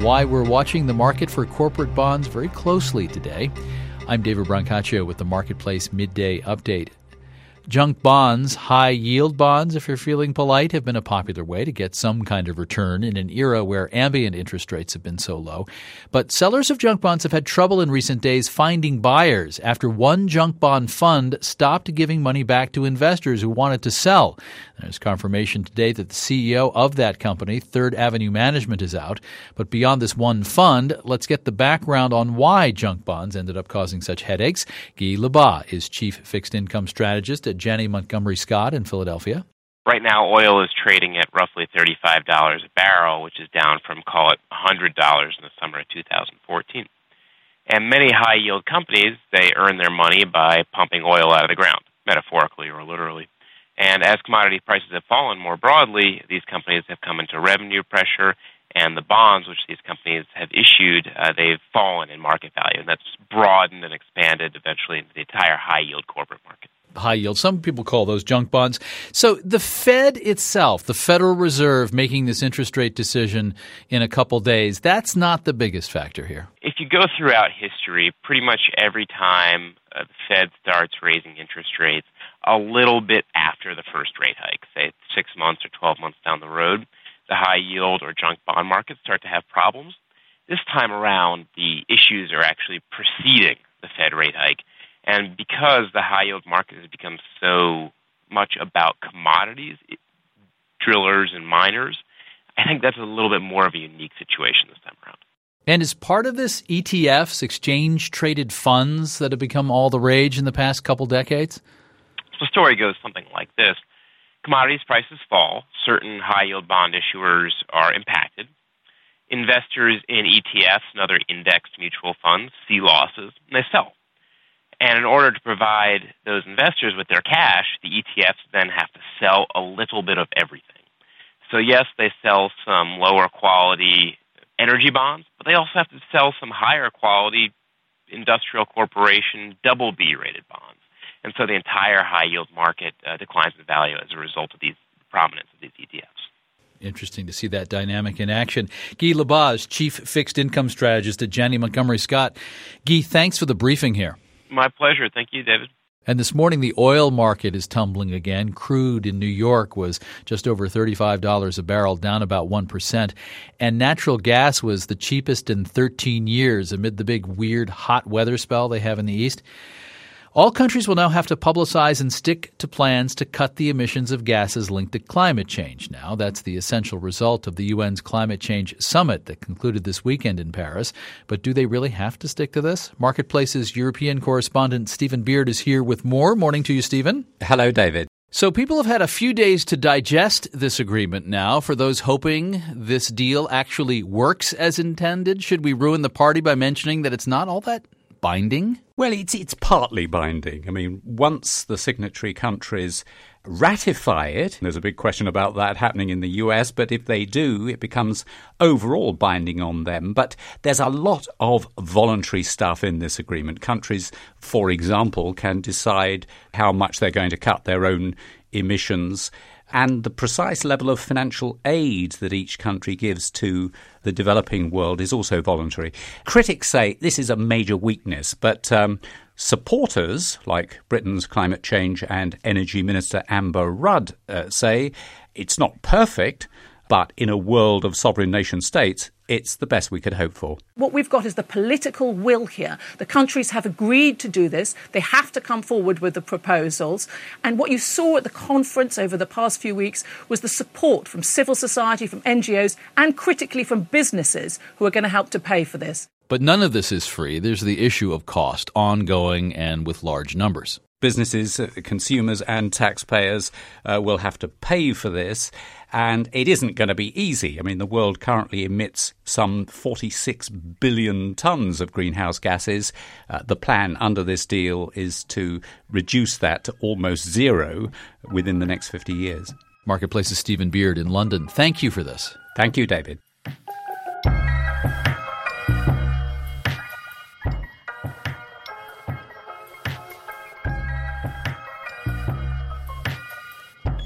why we're watching the market for corporate bonds very closely today. I'm David Brancaccio with the Marketplace Midday Update. Junk bonds, high-yield bonds, if you're feeling polite, have been a popular way to get some kind of return in an era where ambient interest rates have been so low. But sellers of junk bonds have had trouble in recent days finding buyers after one junk bond fund stopped giving money back to investors who wanted to sell. There's confirmation today that the CEO of that company, Third Avenue Management, is out. But beyond this one fund, let's get the background on why junk bonds ended up causing such headaches. Guy Lebas is Chief Fixed Income Strategist at Janney Montgomery Scott in Philadelphia. Right now, oil is trading at roughly $35 a barrel, which is down from, call it, $100 in the summer of 2014. And many high-yield companies, they earn their money by pumping oil out of the ground, metaphorically or literally. And as commodity prices have fallen more broadly, these companies have come into revenue pressure, and the bonds which these companies have issued, they've fallen in market value. And that's broadened and expanded eventually into the entire high-yield corporate market. High yield. Some people call those junk bonds. So the Fed itself, the Federal Reserve, making this interest rate decision in a couple days, that's not the biggest factor here. If you go throughout history, pretty much every time the Fed starts raising interest rates a little bit after the first rate hike, say 6 months or 12 months down the road, the high yield or junk bond markets start to have problems. This time around, the issues are actually preceding the Fed rate hike. And because the high-yield market has become so much about commodities, drillers and miners, I think that's a little bit more of a unique situation this time around. And is part of this ETFs, exchange-traded funds, that have become all the rage in the past couple decades? The story goes something like this. Commodities prices fall. Certain high-yield bond issuers are impacted. Investors in ETFs and other indexed mutual funds see losses, and they sell. And in order to provide those investors with their cash, the ETFs then have to sell a little bit of everything. So yes, they sell some lower quality energy bonds, but they also have to sell some higher quality industrial corporation BB rated bonds. And so the entire high yield market declines in value as a result of the prominence of these ETFs. Interesting to see that dynamic in action. Guy Lebas, Chief Fixed Income Strategist at Janney Montgomery Scott. Guy, thanks for the briefing here. My pleasure. Thank you, David. And this morning, the oil market is tumbling again. Crude in New York was just over $35 a barrel, down about 1%. And natural gas was the cheapest in 13 years amid the big, weird, hot weather spell they have in the East. All countries will now have to publicize and stick to plans to cut the emissions of gases linked to climate change. Now, that's the essential result of the UN's Climate Change Summit that concluded this weekend in Paris. But do they really have to stick to this? Marketplace's European correspondent Stephen Beard is here with more. Morning to you, Stephen. Hello, David. So people have had a few days to digest this agreement now. For those hoping this deal actually works as intended, should we ruin the party by mentioning that it's not all that binding? Well, it's partly binding. I mean, once the signatory countries ratify it, there's a big question about that happening in the US, but if they do, it becomes overall binding on them. But there's a lot of voluntary stuff in this agreement. Countries, for example, can decide how much they're going to cut their own emissions, and the precise level of financial aid that each country gives to the developing world is also voluntary. Critics say this is a major weakness, but supporters, like Britain's climate change and energy minister Amber Rudd, say it's not perfect, but in a world of sovereign nation states, it's the best we could hope for. What we've got is the political will here. The countries have agreed to do this. They have to come forward with the proposals. And what you saw at the conference over the past few weeks was the support from civil society, from NGOs, and critically from businesses who are going to help to pay for this. But none of this is free. There's the issue of cost, ongoing and with large numbers. Businesses, consumers and taxpayers will have to pay for this, and it isn't going to be easy. I mean, the world currently emits some 46 billion tons of greenhouse gases. The plan under this deal is to reduce that to almost zero within the next 50 years. Marketplace's Stephen Beard in London. Thank you for this. Thank you, David.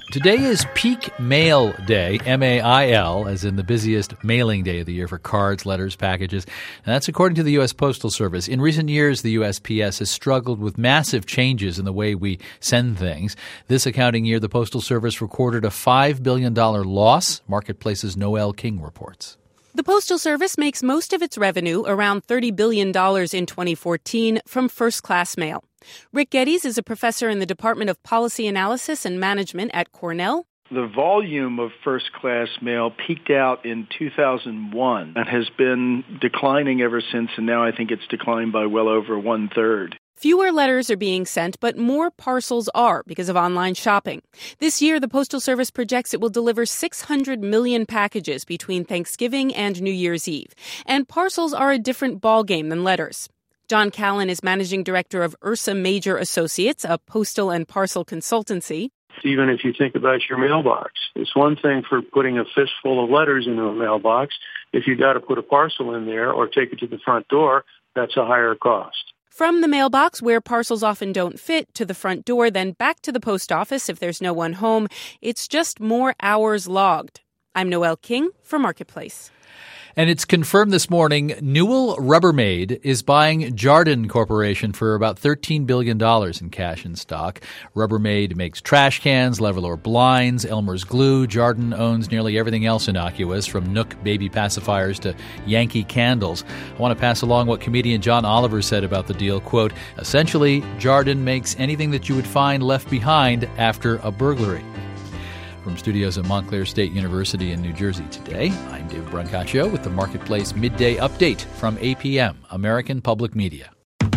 Today is Peak Mail Day, M-A-I-L, as in the busiest mailing day of the year for cards, letters, packages. And that's according to the U.S. Postal Service. In recent years, the USPS has struggled with massive changes in the way we send things. This accounting year, the Postal Service recorded a $5 billion loss. Marketplace's Noel King reports. The Postal Service makes most of its revenue, around $30 billion in 2014, from first-class mail. Rick Geddes is a professor in the Department of Policy Analysis and Management at Cornell. The volume of first-class mail peaked out in 2001 and has been declining ever since, and now I think it's declined by well over one-third. Fewer letters are being sent, but more parcels are because of online shopping. This year, the Postal Service projects it will deliver 600 million packages between Thanksgiving and New Year's Eve. And parcels are a different ballgame than letters. John Callan is managing director of Ursa Major Associates, a postal and parcel consultancy. Even if you think about your mailbox, it's one thing for putting a fistful of letters into a mailbox. If you got to put a parcel in there or take it to the front door, that's a higher cost. From the mailbox, where parcels often don't fit, to the front door, then back to the post office if there's no one home, it's just more hours logged. I'm Noel King for Marketplace. And it's confirmed this morning, Newell Rubbermaid is buying Jarden Corporation for about $13 billion in cash and stock. Rubbermaid makes trash cans, Levolor blinds, Elmer's glue. Jarden owns nearly everything else innocuous, from Nook baby pacifiers to Yankee candles. I want to pass along what comedian John Oliver said about the deal. Quote, essentially, Jarden makes anything that you would find left behind after a burglary. From studios at Montclair State University in New Jersey today, I'm David Brancaccio with the Marketplace Midday Update from APM, American Public Media.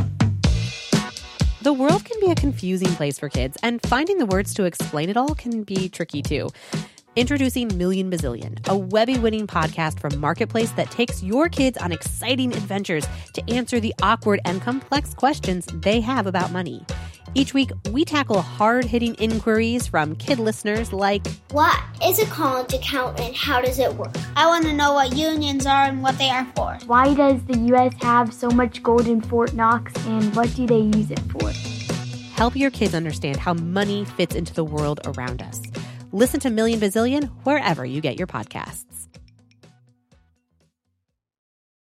The world can be a confusing place for kids, and finding the words to explain it all can be tricky too. Introducing Million Bazillion, a Webby-winning podcast from Marketplace that takes your kids on exciting adventures to answer the awkward and complex questions they have about money. Each week, we tackle hard-hitting inquiries from kid listeners like, what is a college account and how does it work? I want to know what unions are and what they are for. Why does the U.S. have so much gold in Fort Knox, and what do they use it for? Help your kids understand how money fits into the world around us. Listen to Million Bazillion wherever you get your podcasts.